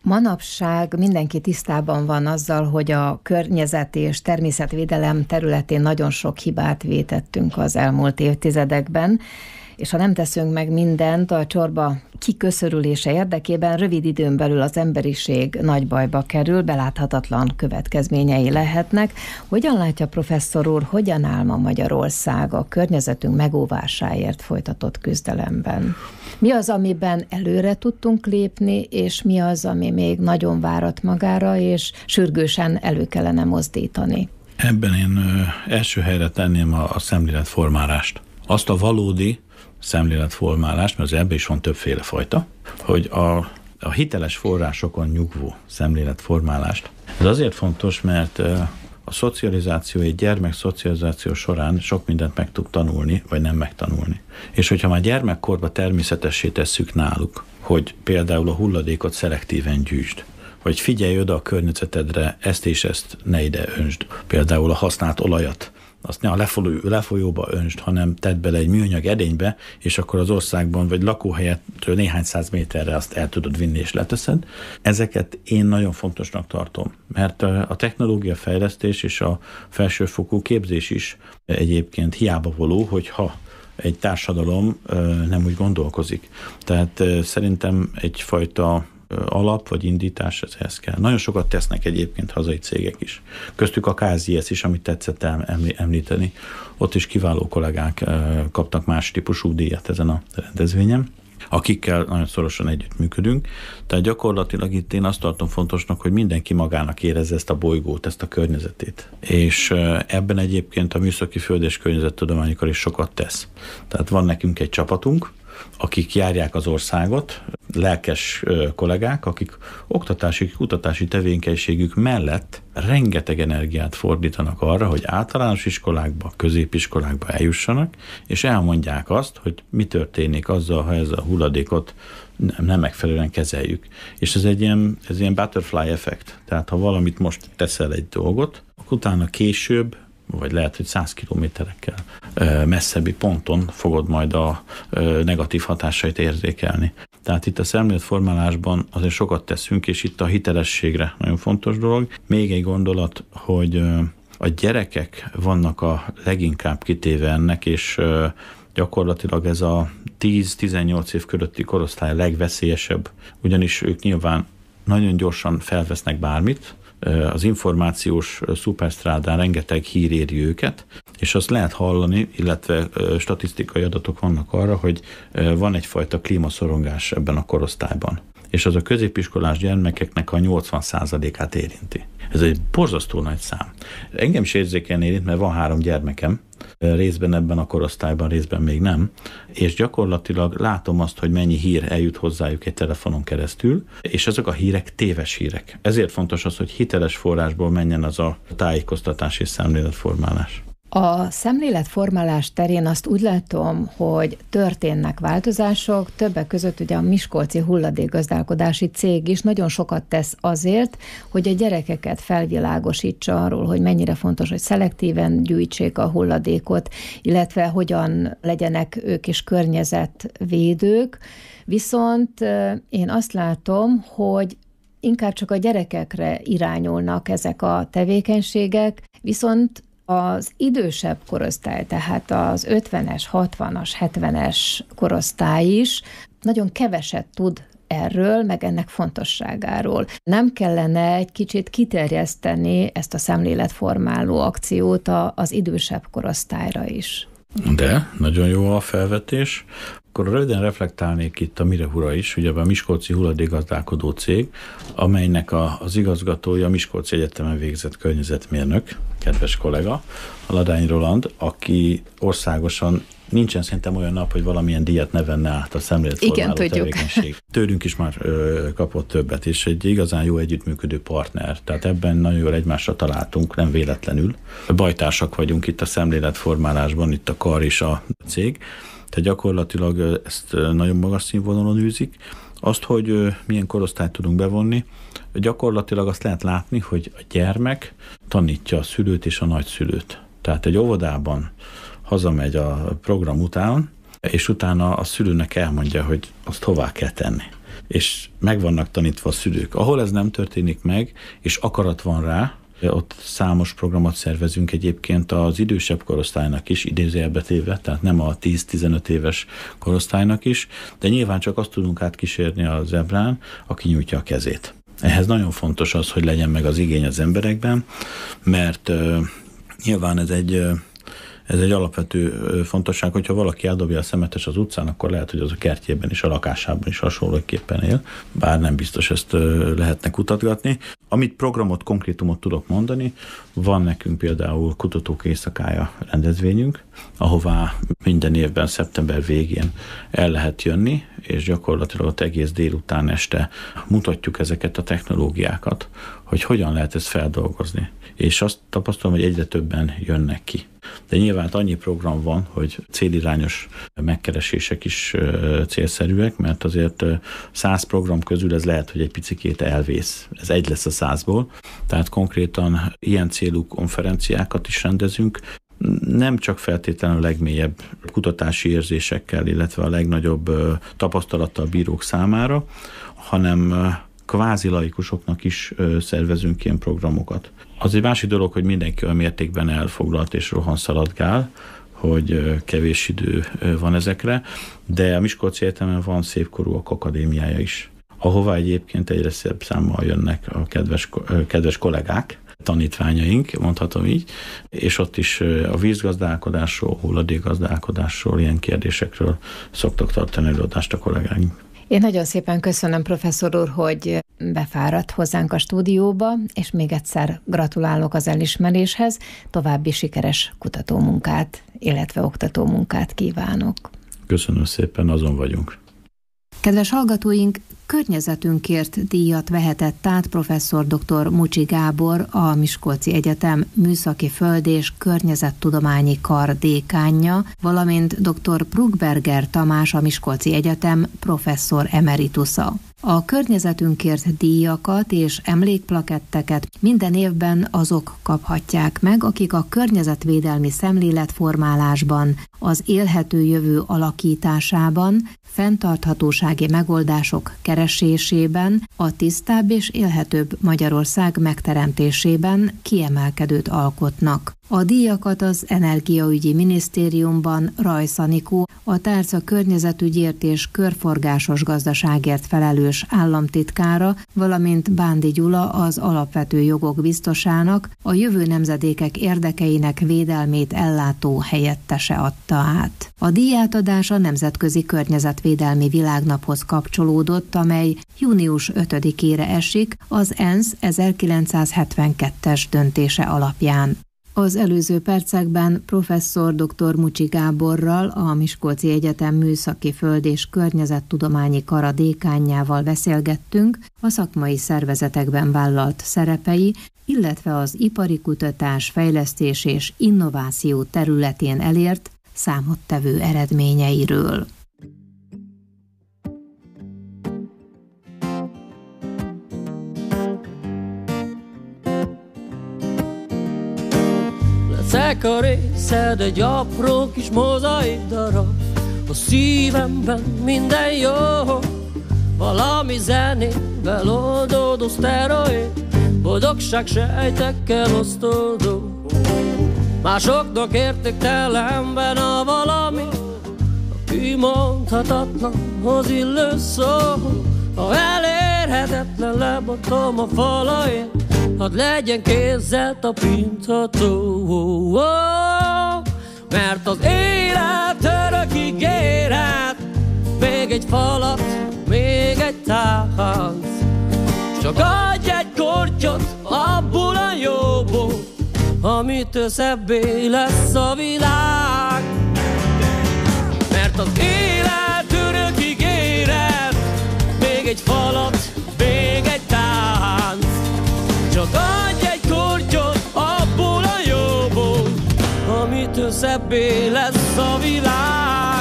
Manapság mindenki tisztában van azzal, hogy a környezet és természetvédelem területén nagyon sok hibát vétettünk az elmúlt évtizedekben, és ha nem teszünk meg mindent a csorba kiköszörülése érdekében, rövid időn belül az emberiség nagy bajba kerül, beláthatatlan következményei lehetnek. Hogyan látja professzor úr, hogyan áll ma Magyarország a környezetünk megóvásáért folytatott küzdelemben? Mi az, amiben előre tudtunk lépni, és mi az, ami még nagyon várat magára, és sürgősen elő kellene mozdítani? Ebben én első helyre tenném a, a szemléletformálást. Azt a valódi szemléletformálást, mert ebben is van többféle fajta, hogy a, a hiteles forrásokon nyugvó szemléletformálást. Ez azért fontos, mert a szocializáció, egy gyermek szocializáció során sok mindent meg tud tanulni, vagy nem megtanulni. És hogyha már gyermekkorban természetessé tesszük náluk, hogy például a hulladékot szelektíven gyűjtsd, vagy figyelj oda a környezetedre, ezt és ezt ne ide öntsd. Például a használt olajat, azt ne a lefolyó, lefolyóba öntsd, hanem tedd bele egy műanyag edénybe, és akkor az országban, vagy lakóhelyettől néhány száz méterre azt el tudod vinni, és leteszed. Ezeket én nagyon fontosnak tartom, mert a technológia fejlesztés és a felsőfokú képzés is egyébként hiába való, hogyha egy társadalom nem úgy gondolkozik. Tehát szerintem egyfajta alap vagy indítás, ez kell. Nagyon sokat tesznek egyébként hazai cégek is. Köztük a ká zé es is, amit tetszett említeni. Ott is kiváló kollégák kaptak más típusú díjat ezen a rendezvényen, akikkel nagyon szorosan együttműködünk. Tehát gyakorlatilag itt én azt tartom fontosnak, hogy mindenki magának érezze ezt a bolygót, ezt a környezetét. És ebben egyébként a Műszaki Föld- és Környezettudományi Kar is sokat tesz. Tehát van nekünk egy csapatunk, akik járják az országot, lelkes kollégák, akik oktatási, kutatási tevékenységük mellett rengeteg energiát fordítanak arra, hogy általános iskolákba, középiskolákba eljussanak, és elmondják azt, hogy mi történik azzal, ha ez a hulladékot nem megfelelően kezeljük. És ez egy ilyen, ez ilyen butterfly effekt. Tehát ha valamit most teszel egy dolgot, akkor utána később, vagy lehet, hogy száz kilométerekkel messzebbi ponton fogod majd a negatív hatásait érzékelni. Tehát itt a szemléletformálásban azért sokat teszünk, és itt a hitelességre nagyon fontos dolog. Még egy gondolat, hogy a gyerekek vannak a leginkább kitéve ennek, és gyakorlatilag ez a tíz-tizennyolc év körötti korosztály a legveszélyesebb, ugyanis ők nyilván nagyon gyorsan felvesznek bármit, az információs szuperstrádán rengeteg hír éri őket, és azt lehet hallani, illetve statisztikai adatok vannak arra, hogy van egyfajta klímaszorongás ebben a korosztályban. És az a középiskolás gyermekeknek a nyolcvan százalékát érinti. Ez egy borzasztó nagy szám. Engem is érzékelni érint, mert van három gyermekem, részben ebben a korosztályban, részben még nem, és gyakorlatilag látom azt, hogy mennyi hír eljut hozzájuk egy telefonon keresztül, és ezek a hírek téves hírek. Ezért fontos az, hogy hiteles forrásból menjen az a tájékoztatás és szemléletformálás. A szemléletformálás terén azt úgy látom, hogy történnek változások, többek között ugye a miskolci hulladékgazdálkodási cég is nagyon sokat tesz azért, hogy a gyerekeket felvilágosítsa arról, hogy mennyire fontos, hogy szelektíven gyűjtsék a hulladékot, illetve hogyan legyenek ők is környezetvédők. Viszont én azt látom, hogy inkább csak a gyerekekre irányulnak ezek a tevékenységek, viszont az idősebb korosztály, tehát az ötvenes, hatvanas, hetvenes korosztály is nagyon keveset tud erről, meg ennek fontosságáról. Nem kellene egy kicsit kiterjeszteni ezt a szemléletformáló akciót az idősebb korosztályra is? De, nagyon jó a felvetés. Akkor röviden reflektálnék itt a Mirehura is, ugye a Miskolci hulladékgazdálkodó cég, amelynek a, az igazgatója a Miskolci Egyetemen végzett környezetmérnök, kedves kollega, a Ladány Roland, aki országosan nincsen szerintem olyan nap, hogy valamilyen díjat ne venne át a szemléletformáló tevékenység. Tőlünk is már ö, kapott többet, és egy igazán jó együttműködő partner. Tehát ebben nagyon jól egymásra találtunk, nem véletlenül. Bajtársak vagyunk itt a szemléletformálásban, itt a kar és a cég. Tehát gyakorlatilag ezt nagyon magas színvonalon űzik. Azt, hogy milyen korosztályt tudunk bevonni, gyakorlatilag azt lehet látni, hogy a gyermek tanítja a szülőt és a nagyszülőt. Tehát egy óvodában hazamegy a program után, és utána a szülőnek elmondja, hogy azt hová kell tenni. és meg vannak tanítva a szülők. Ahol ez nem történik meg, és akarat van rá, ott számos programot szervezünk egyébként az idősebb korosztálynak is, idézőjelbe téve, tehát nem a tíz-tizenöt éves korosztálynak is, de nyilván csak azt tudunk átkísérni a zebrán, aki nyújtja a kezét. Ehhez nagyon fontos az, hogy legyen meg az igény az emberekben, mert uh, nyilván ez egy, uh, ez egy alapvető uh, fontosság, hogyha valaki eldobja a szemetes az utcán, akkor lehet, hogy az a kertjében is, a lakásában is hasonlóképpen él, bár nem biztos ezt uh, lehetne kutatgatni. Amit programot, konkrétumot tudok mondani, van nekünk például Kutatók Éjszakája rendezvényünk, ahová minden évben szeptember végén el lehet jönni, és gyakorlatilag ott egész délután este mutatjuk ezeket a technológiákat, hogy hogyan lehet ezt feldolgozni. És azt tapasztalom, hogy egyre többen jönnek ki. De nyilván annyi program van, hogy célirányos megkeresések is célszerűek, mert azért száz program közül ez lehet, hogy egy picikét elvész. Ez egy lesz a százból. Tehát konkrétan ilyen célú konferenciákat is rendezünk, nem csak feltétlenül a legmélyebb kutatási érzésekkel, illetve a legnagyobb tapasztalattal bírók számára, hanem kvázi laikusoknak is szervezünk ilyen programokat. Az egy másik dolog, hogy mindenki olyan mértékben elfoglalt és rohan szaladgál, hogy kevés idő van ezekre, de a Miskolci Egyetemen van Szépkorúak Akadémiája is, ahová egyébként egyre szebb számmal jönnek a kedves, kedves kollégák, tanítványaink, mondhatom így, és ott is a vízgazdálkodásról, hulladékgazdálkodásról, ilyen kérdésekről szoktak tartani előadást a kollégáink. Én nagyon szépen köszönöm, professzor úr, hogy befáradt hozzánk a stúdióba, és még egyszer gratulálok az elismeréshez, további sikeres kutatómunkát, illetve oktatómunkát kívánok. Köszönöm szépen, azon vagyunk. Kedves hallgatóink, környezetünkért díjat vehetett át professzor dr. Mucsi Gábor, a Miskolci Egyetem Műszaki Föld- és Környezettudományi Kar dékánja, valamint dr. Bruckberger Tamás, a Miskolci Egyetem professzor emeritusa. A környezetünkért díjakat és emlékplaketteket minden évben azok kaphatják meg, akik a környezetvédelmi szemléletformálásban, az élhető jövő alakításában, fenntarthatósági megoldások keresésében, a tisztább és élhetőbb Magyarország megteremtésében kiemelkedőt alkotnak. A díjakat az Energiaügyi Minisztériumban Rajsz Anikó, a tárca környezetügyért és körforgásos gazdaságért felelős államtitkára, valamint Bándi Gyula, az alapvető jogok biztosának, a jövő nemzedékek érdekeinek védelmét ellátó helyettese adta át. A díjátadás a Nemzetközi Környezetvédelmi Világnaphoz kapcsolódott, amely június ötödikére esik az ENSZ ezerkilencszázhetvenkettes döntése alapján. Az előző percekben professzor dr. Mucsi Gáborral, a Miskolci Egyetem Műszaki Föld- és Környezettudományi Kara dékánjával beszélgettünk a szakmai szervezetekben vállalt szerepei, illetve az ipari kutatás, fejlesztés és innováció területén elért számottevő eredményeiről. Leszek a részed egy apró kis mozaik darab, a szívemben minden jó, valami zenével oldódó szteroid, boldogság sejtekkel osztódó. Másoknak értéktelenben a valami, a kimondhatatlanhoz illő szó, ha elérhetetlen lebontom a falain, hadd legyen kézzel tapintható. Mert az élet örök ígéret, még egy falat, még egy tánc, csak adj egy kortyot abból a jóból, amitől szebbé lesz a világ. Mert az élet örök ígéret, még egy falat, még egy tánc, csak adj egy kortyot abból a jóból, amitől szebbé lesz a világ.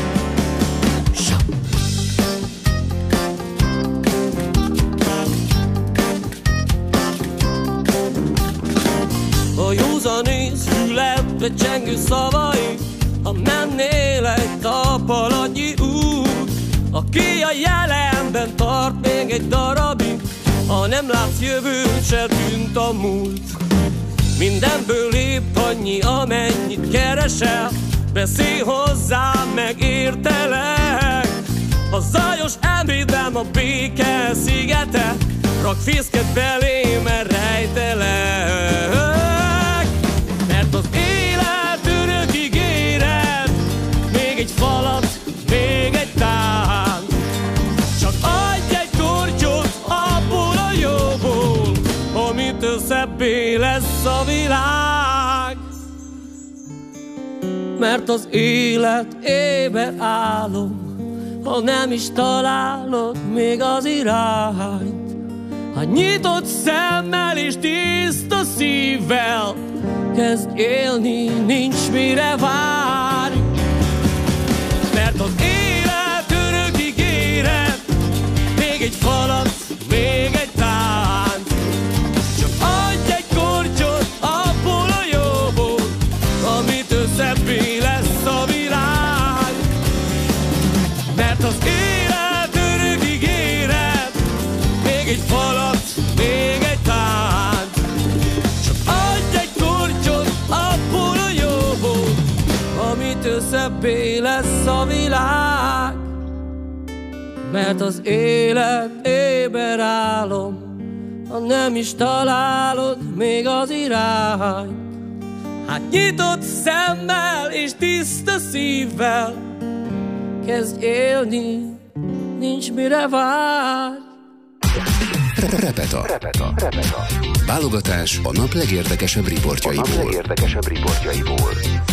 A józanész fületbe csengő szavai, ha mennél egy tapalagyi út, aki a jelenben tart tart még egy darabig, ha nem látsz jövőt, se tűnt a múlt. Mindenből épp annyi, amennyit keresel, beszélj hozzám, megértelek. A zajos elmédem a béke szigete, rak fészket belém, mert rejtelek. Mert az élet örök ígéret, még egy falat, még egy tánc. Csak adj egy kortyot abból a jóból, amitől szebbé lesz a világ. Mert az élet éber álom, ha nem is találod még az irányt. Ha nyitott szemmel és tiszta szívvel kezd élni, nincs mire várj. Mert az élet örök ígéret, még egy falat, még egy tánc. Csak adj egy kortyot abból a jóból, amitől szebbé lesz a világ. Mert az élet örök ígéret, még egy falat, még egy tánc. Csak adj egy kortyot abból a jóból, amitől szebbé lesz a világ. Mert az élet éber álom, ha nem is találod még az irányt. Hát nyitott szemmel és tiszta szívvel kezdj élni, nincs mire várj. Repeta. Repeta. Repeta. Válogatás a nap legérdekesebb riportjaiból. A nap legérdekesebb riportjaiból.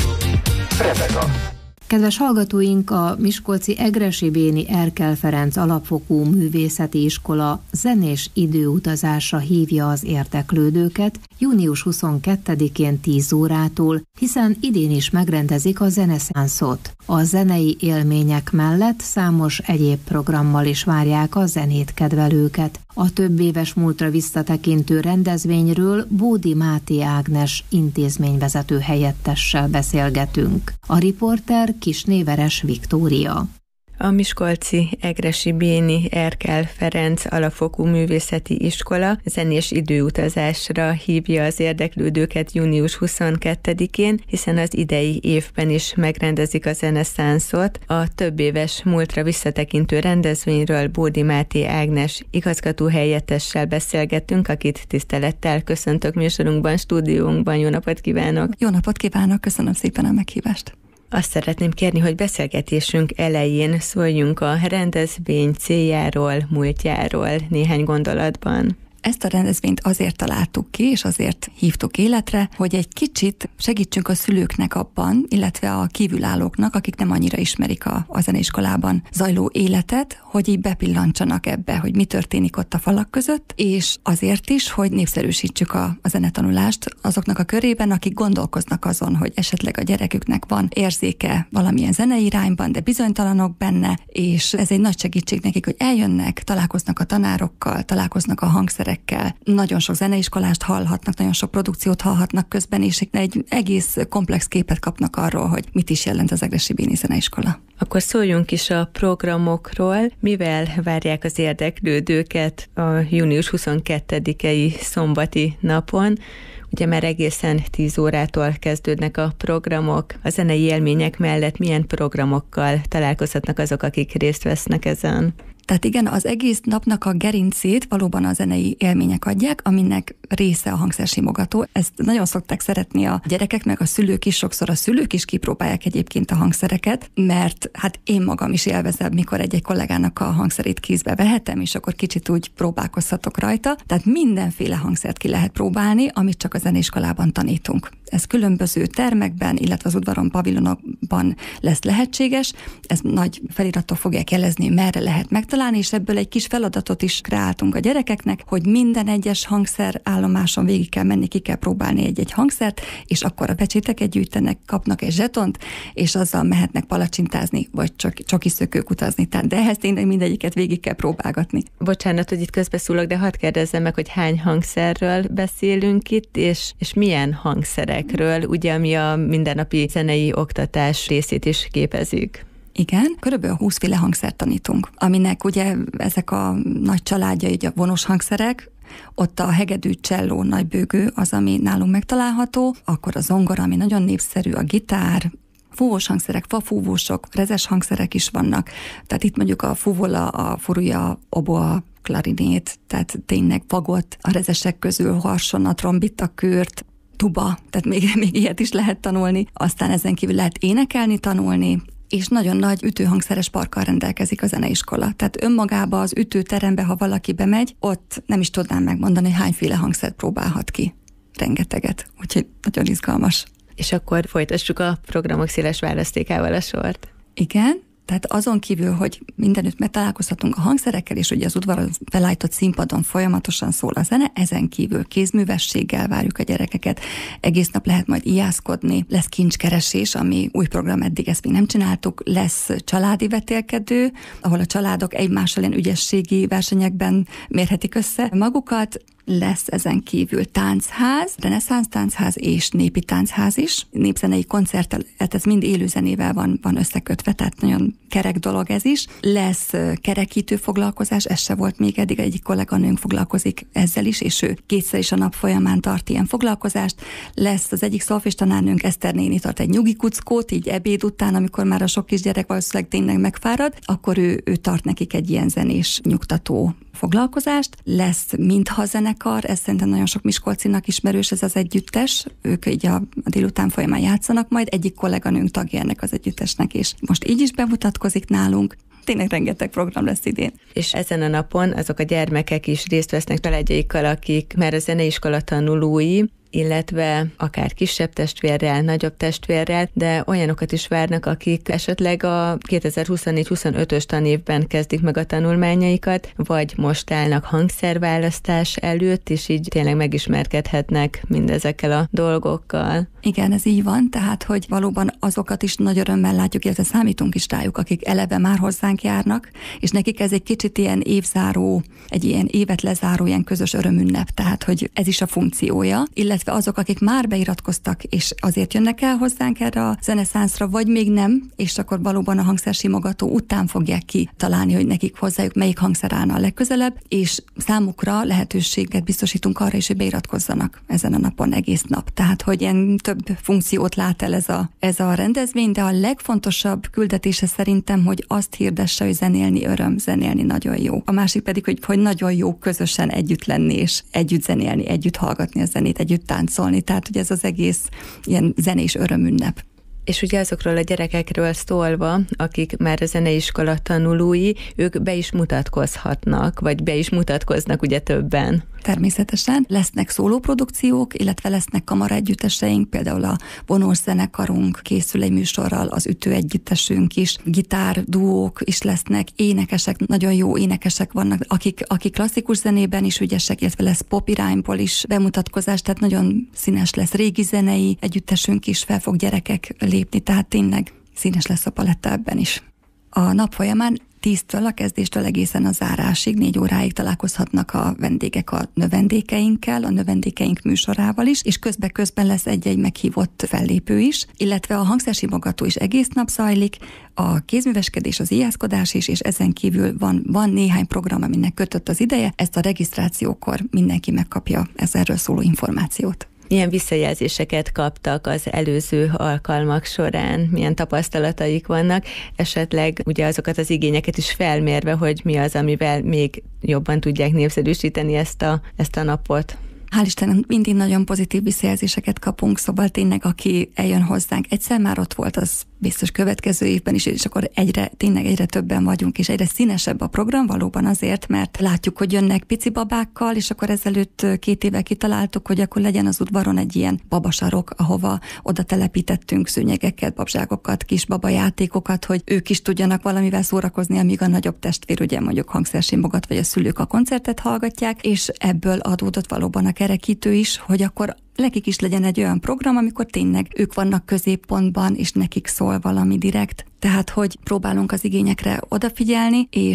Repeta. Kedves hallgatóink, a miskolci Egressy-Béni Erkel Ferenc Alapfokú Művészeti Iskola zenés időutazásra hívja az érdeklődőket június huszonkettedikén tíz órától, hiszen idén is megrendezik a zeneszánszot. A zenei élmények mellett számos egyéb programmal is várják a zenét kedvelőket. A több éves múltra visszatekintő rendezvényről Bódi Máté Ágnes intézményvezető helyettessel beszélgetünk. A riporter Kisnéveres Viktória. A miskolci Egressy-Béni Erkel Ferenc Alapfokú Művészeti Iskola zenés időutazásra hívja az érdeklődőket június huszonkettedikén, hiszen az idei évben is megrendezik a zeneszánszot. A több éves múltra visszatekintő rendezvényről Bódi Máté Ágnes igazgató helyettessel beszélgettünk, akit tisztelettel köszöntök műsorunkban, stúdiónkban. Jó napot kívánok! Jó napot kívánok, köszönöm szépen a meghívást! Azt szeretném kérni, hogy beszélgetésünk elején szóljunk a rendezvény céljáról, múltjáról néhány gondolatban. Ezt a rendezvényt azért találtuk ki, és azért hívtuk életre, hogy egy kicsit segítsünk a szülőknek abban, illetve a kívülállóknak, akik nem annyira ismerik a, a zeneiskolában zajló életet, hogy így bepillantsanak ebbe, hogy mi történik ott a falak között, és azért is, hogy népszerűsítsük a, a zenetanulást azoknak a körében, akik gondolkoznak azon, hogy esetleg a gyereküknek van érzéke valamilyen zenei irányban, de bizonytalanok benne, és ez egy nagy segítség nekik, hogy eljönnek, találkoznak a tanárokkal, találkoznak a hangszerekkel, nagyon sok zeneiskolást hallhatnak, nagyon sok produkciót hallhatnak közben, és egy egész komplex képet kapnak arról, hogy mit is jelent az Egressy-Béni Zeneiskola. Akkor szóljunk is a programokról. Mivel várják az érdeklődőket a június huszonkettedikei szombati napon? Ugye már egészen tíz órától kezdődnek a programok. A zenei élmények mellett milyen programokkal találkozhatnak azok, akik részt vesznek ezen? Tehát igen, az egész napnak a gerincét valóban a zenei élmények adják, aminek része a hangszersimogató. Ezt nagyon szokták szeretni a gyerekek, meg a szülők is, sokszor a szülők is kipróbálják egyébként a hangszereket, mert hát én magam is élvezem, mikor egy-egy kollégának a hangszerét kézbe vehetem, és akkor kicsit úgy próbálkozhatok rajta. Tehát mindenféle hangszert ki lehet próbálni, amit csak a zeneiskolában tanítunk. Ez különböző termekben, illetve az udvaron, pavilonokban lesz lehetséges. Ez nagy felirattal fogják jelezni, merre lehet megtalálni, és ebből egy kis feladatot is kreáltunk a gyerekeknek, hogy minden egyes hangszerállomáson végig kell menni, ki kell próbálni egy-egy hangszert, és akkor a pecséteket gyűjtenek, kapnak egy zsetont, és azzal mehetnek palacsintázni, vagy csak csokiszökők utazni. Tehát, de ehhez tényleg mindegyiket végig kell próbálgatni. Bocsánat, hogy itt közbeszólok, de hadd kérdezzem meg, hogy hány hangszerről beszélünk itt, és, és milyen hangszerekről, ugye, ami a mindennapi zenei oktatás részét is képezik. Igen, körülbelül húszféle hangszert tanítunk, aminek ugye ezek a nagy családja, így a vonós hangszerek, ott a hegedű, cselló, nagybőgő az, ami nálunk megtalálható, akkor a zongora, ami nagyon népszerű, a gitár, fúvós hangszerek, fafúvósok, rezes hangszerek is vannak, tehát itt mondjuk a fuvola, a furuja, oboa, klarinét, tehát tényleg fagot, a rezesek közül harson, a trombita, kürt, tuba, tehát még, még ilyet is lehet tanulni, aztán ezen kívül lehet énekelni, tanulni, és nagyon nagy ütőhangszeres parkkal rendelkezik a zeneiskola. Tehát önmagába az ütőterembe, ha valaki bemegy, ott nem is tudnám megmondani, hogy hányféle hangszert próbálhat ki. Rengeteget. Úgyhogy nagyon izgalmas. És akkor folytassuk a programok széles választékával a sort. Igen. Tehát azon kívül, hogy mindenütt megtalálkozhatunk a hangszerekkel, és ugye az udvaron felállított színpadon folyamatosan szól a zene, ezen kívül kézművességgel várjuk a gyerekeket, egész nap lehet majd ijászkodni, lesz kincskeresés, ami új program, eddig ezt még nem csináltuk, lesz családi vetélkedő, ahol a családok egymással ilyen ügyességi versenyekben mérhetik össze magukat, lesz ezen kívül táncház, reneszánsz táncház és népi táncház is. Népzenei koncerttel, ez mind élőzenével van, van összekötve, tehát nagyon kerek dolog ez is. Lesz kerekítő foglalkozás, ez se volt még eddig, egyik kolléganőnk foglalkozik ezzel is, és ő kétszer is a nap folyamán tart ilyen foglalkozást. Lesz az egyik szolfés tanárnőnk, Eszter néni tart egy nyugi kuckót, így ebéd után, amikor már a sok kisgyerek valószínűleg tényleg megfárad, akkor ő, ő tart nekik egy ilyen zenés, nyugtató foglalkozást. Lesz mintha zenekar, ez szerintem nagyon sok miskolcinak ismerős, ez az együttes, ők így a, a délután folyamán játszanak majd, egyik kolléganőnk tagja ennek az együttesnek, és most így is bemutatkozik nálunk. Tényleg rengeteg program lesz idén. És ezen a napon azok a gyermekek is részt vesznek családjaikkal, akik már a zeneiskola tanulói, illetve akár kisebb testvérrel, nagyobb testvérrel, de olyanokat is várnak, akik esetleg a kétezer-huszonnégy huszonötös tanévben kezdik meg a tanulmányaikat, vagy most állnak hangszerválasztás előtt, és így tényleg megismerkedhetnek mindezekkel a dolgokkal. Igen, ez így van, tehát, hogy valóban azokat is nagy örömmel látjuk, illetve számítunk is rájuk, akik eleve már hozzánk járnak, és nekik ez egy kicsit ilyen évzáró, egy ilyen évet lezáró, ilyen közös örömünnep, tehát, hogy ez is a funkciója, illetve azok, akik már beiratkoztak, és azért jönnek el hozzánk erre a zeneszánszra, vagy még nem, és akkor valóban a hangszersimogató után fogják kitalálni, hogy nekik hozzájuk melyik hangszer állna a legközelebb, és számukra lehetőséget biztosítunk arra is, hogy beiratkozzanak ezen a napon egész nap. Tehát, hogy ilyen több funkciót lát el ez a, ez a rendezvény, de a legfontosabb küldetése szerintem, hogy azt hirdesse, hogy zenélni öröm, zenélni nagyon jó. A másik pedig, hogy, hogy nagyon jó közösen együtt lenni, és együtt zenélni, együtt hallgatni a zenét, együtt táncolni, tehát hogy ez az egész ilyen zenés örömünnep. És ugye azokról a gyerekekről szólva, akik már a zeneiskola tanulói, ők be is mutatkozhatnak, vagy be is mutatkoznak ugye többen. Természetesen lesznek szólóprodukciók, illetve lesznek kamaraegyütteseink, például a vonós zenekarunk készül egy műsorral, az ütő együttesünk is, gitár duók is lesznek, énekesek, nagyon jó énekesek vannak, akik, akik klasszikus zenében is ügyesek, illetve lesz pop irányból is bemutatkozás, tehát nagyon színes lesz, régi zenei együttesünk is fel fog gyerekek lépni, tehát tényleg színes lesz a paletta ebben is. A nap folyamán tíztől a kezdéstől egészen a zárásig, négy óráig találkozhatnak a vendégek a növendékeinkkel, a növendékeink műsorával is, és közben-közben lesz egy-egy meghívott fellépő is, illetve a hangszersimogató is egész nap zajlik, a kézműveskedés, az ijászkodás is, és ezen kívül van, van néhány program, aminek kötött az ideje, ezt a regisztrációkor mindenki megkapja ez erről szóló információt. Milyen visszajelzéseket kaptak az előző alkalmak során, milyen tapasztalataik vannak, esetleg ugye azokat az igényeket is felmérve, hogy mi az, amivel még jobban tudják népszerűsíteni ezt a, ezt a napot. Hál' Istennek mindig nagyon pozitív visszajelzéseket kapunk, szóval tényleg, aki eljön hozzánk, egyszer már ott volt, az biztos következő évben is, és akkor egyre, tényleg egyre többen vagyunk, és egyre színesebb a program valóban azért, mert látjuk, hogy jönnek pici babákkal, és akkor ezelőtt két éve kitaláltuk, hogy akkor legyen az udvaron egy ilyen babasarok, ahova oda telepítettünk szőnyegeket, babzsákokat, kis babajátékokat, hogy ők is tudjanak valamivel szórakozni, amíg a nagyobb testvér, ugye mondjuk hangszersimogat, vagy a szülők a koncertet hallgatják, és ebből adódott valóban a kerekítő is, hogy akkor nekik is legyen egy olyan program, amikor tényleg ők vannak középpontban, és nekik szól valami direkt. Tehát, hogy próbálunk az igényekre odafigyelni, és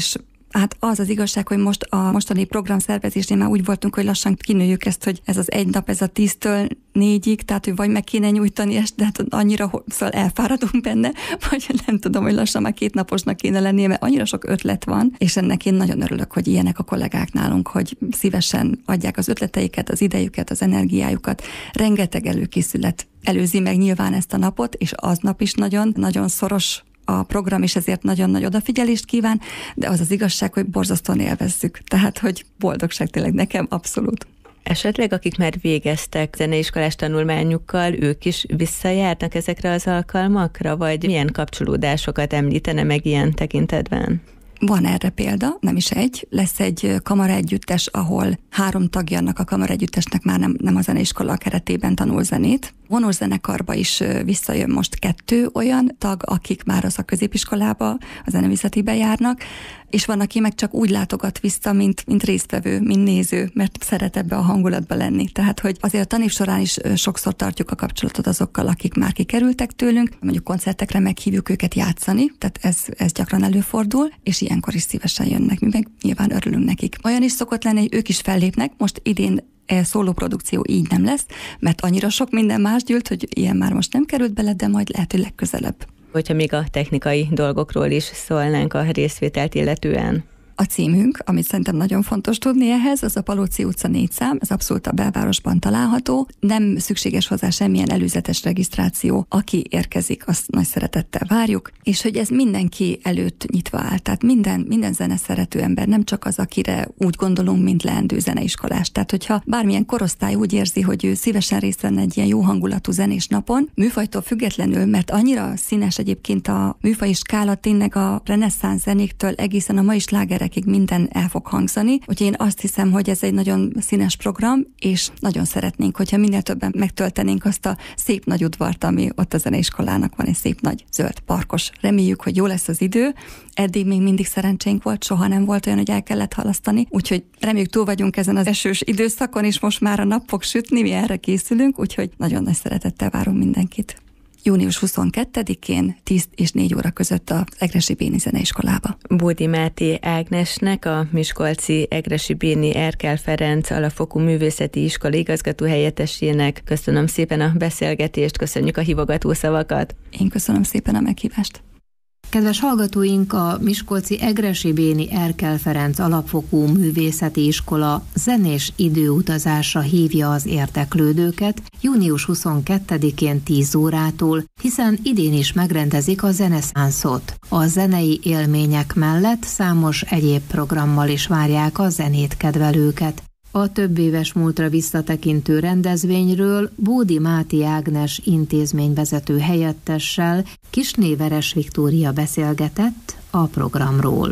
Hát az az igazság, hogy most a mostani programszervezésnél már úgy voltunk, hogy lassan kinőjük ezt, hogy ez az egy nap, ez a tíztől négyig, tehát hogy vagy meg kéne nyújtani ezt, de hát annyira szóval elfáradunk benne, vagy nem tudom, hogy lassan már két naposnak kéne lennie, mert annyira sok ötlet van, és ennek én nagyon örülök, hogy ilyenek a kollégák nálunk, hogy szívesen adják az ötleteiket, az idejüket, az energiájukat. Rengeteg előkészület előzi meg nyilván ezt a napot, és aznap is nagyon, nagyon szoros a program, és ezért nagyon nagy odafigyelést kíván, de az az igazság, hogy borzasztóan élvezzük. Tehát, hogy boldogság tényleg nekem abszolút. Esetleg, akik már végeztek zeneiskolás tanulmányukkal, ők is visszajárnak ezekre az alkalmakra, vagy milyen kapcsolódásokat említene meg ilyen tekintetben? Van erre példa, nem is egy. Lesz egy kamaraegyüttes, ahol három tagja annak a kamaraegyüttesnek már nem, nem a zeneiskola keretében tanul zenét. Vonós zenekarba is visszajön most kettő olyan tag, akik már az a középiskolába, a zeneművészetibe járnak, és van, aki meg csak úgy látogat vissza, mint, mint résztvevő, mint néző, mert szeret ebbe a hangulatba lenni. Tehát, hogy azért a tanév során is sokszor tartjuk a kapcsolatot azokkal, akik már kikerültek tőlünk, mondjuk koncertekre meghívjuk őket játszani, tehát ez, ez gyakran előfordul, és ilyenkor is szívesen jönnek, mi meg nyilván örülünk nekik. Olyan is szokott lenni, hogy ők is fellépnek, most idén szólóprodukció így nem lesz, mert annyira sok minden más gyűlt, hogy ilyen már most nem került bele, de majd lehet, hogy legközelebb. Hogyha még a technikai dolgokról is szólnánk a részvételt illetően. A címünk, amit szerintem nagyon fontos tudni ehhez, az a Palóci utca négy szám, ez abszolút a belvárosban található. Nem szükséges hozzá semmilyen előzetes regisztráció. Aki érkezik, azt nagy szeretettel várjuk, és hogy ez mindenki előtt nyitva áll. Tehát minden, minden zene szerető ember, nem csak az, akire úgy gondolunk, mint leendő zeneiskolás. Tehát, hogyha bármilyen korosztály úgy érzi, hogy ő szívesen részt venne egy ilyen jó hangulatú zenés napon, műfajtól függetlenül, mert annyira színes egyébként a műfai skála, tényleg a reneszánsz zenéktől egészen a mai slágerek minden el fog hangzani. Úgyhogy én azt hiszem, hogy ez egy nagyon színes program, és nagyon szeretnénk, hogyha minél többen megtöltenénk azt a szép nagy udvart, ami ott a zeneiskolának van, egy szép nagy zöld parkos. Reméljük, hogy jó lesz az idő. Eddig még mindig szerencsénk volt, soha nem volt olyan, hogy el kellett halasztani. Úgyhogy reméljük, túl vagyunk ezen az esős időszakon, és most már a nap fog sütni, mi erre készülünk, úgyhogy nagyon nagy szeretettel várunk mindenkit. június huszonkettedikén tíz és négy óra között az Egressy Béni Zeneiskolába. Bódi Máté Ágnesnek, a miskolci Egressy Béni Erkel Ferenc Alapfokú Művészeti Iskola igazgató helyettesének köszönöm szépen a beszélgetést, köszönjük a hívogató szavakat. Én köszönöm szépen a meghívást. Kedves hallgatóink, a miskolci Egressy Béni Erkel Ferenc Alapfokú Művészeti Iskola zenés időutazásra hívja az érdeklődőket június huszonkettedikén tíz órától, hiszen idén is megrendezik a zeneszánszot. A zenei élmények mellett számos egyéb programmal is várják a zenét kedvelőket. A több éves múltra visszatekintő rendezvényről Bódi Máté Ágnes intézményvezető helyettessel Kisné Veres Viktória beszélgetett a programról.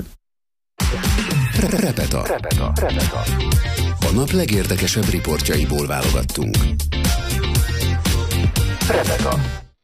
Repeta. Repeta. Repeta. A nap legérdekesebb riportjaiból válogattunk. Repeta.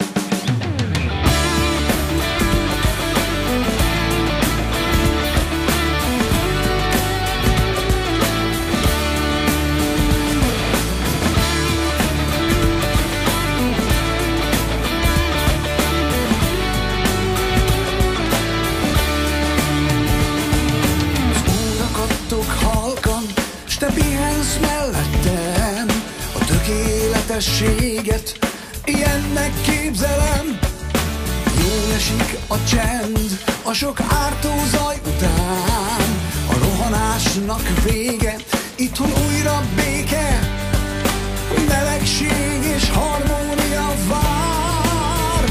Ilyennek képzelem, jól esik a csend, a sok ártó zaj után, a rohanásnak vége, itthon újra béke, melegség és harmónia vár.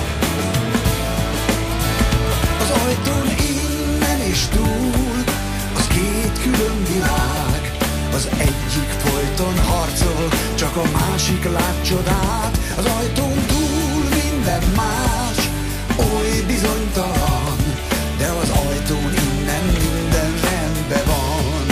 Az ajtón innen és túl, az két külön világ, az egyik folyton harcol, csak a másik lát csodát. Az ajtón túl minden más, oly bizonytalan, de az ajtón innen minden rendben van.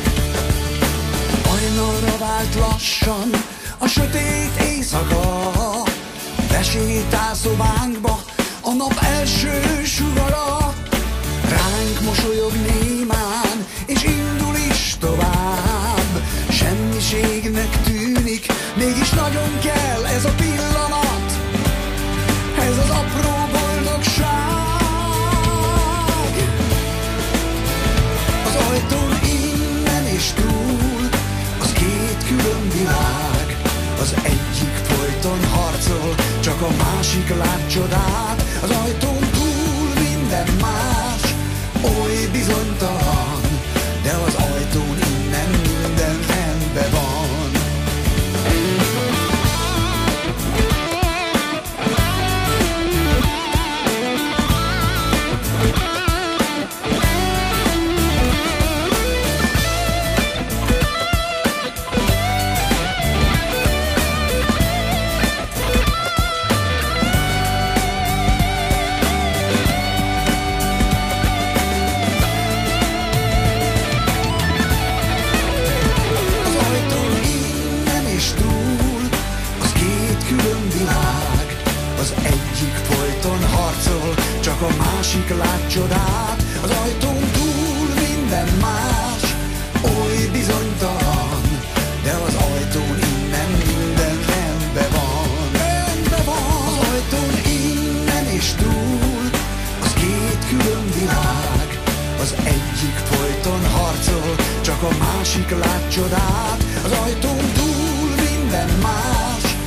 Hajnalra vált lassan a sötét éjszaka, besétál szobánkba a nap első sugara, ránk mosolyog némán, és indul is tovább. Semmiségnek tűnik, mégis nagyon kell ez a pillanat, ez az apró boldogság. Az egyik folyton harcol, csak a másik lát csodát. Az ajtón túl minden más, oly bizonytalan, de az ajtón innen minden rendben van. Csak a másik lát csodát, az ajtón túl minden más, oly bizonytalan, de az ajtón innen minden rendben van. Rendben van. Az ajtón innen és túl, az két külön világ, az egyik folyton harcol, csak a másik lát csodát, az ajtón túl minden más,